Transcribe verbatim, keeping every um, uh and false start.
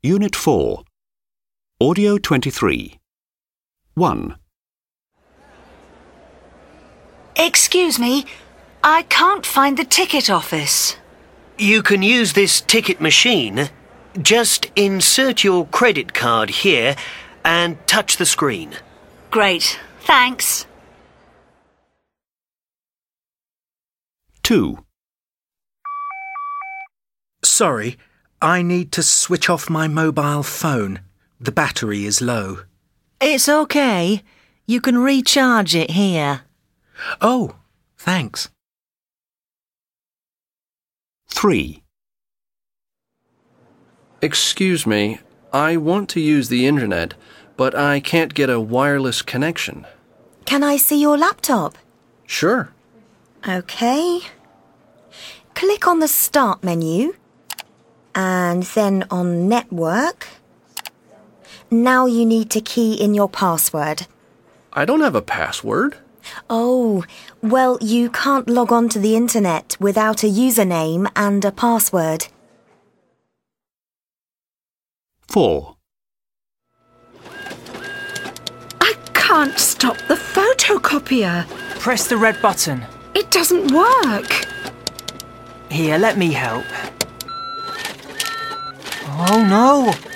Unit four. Audio twenty-three. one. Excuse me, I can't find the ticket office. You can use this ticket machine. Just insert your credit card here and touch the screen. Great, thanks. two. Sorry, I need to switch off my mobile phone. The battery is low. It's okay. You can recharge it here. Oh, thanks. three. Excuse me, I want to use the internet, but I can't get a wireless connection. Can I see your laptop? Sure. Okay. Click on the Start menu and then on Network. Now you need to key in your password. I don't have a password. Oh, well, you can't log on to the internet without a username and a password. four. I can't stop the photocopier. Press the red button. It doesn't work. Here, let me help. Oh no!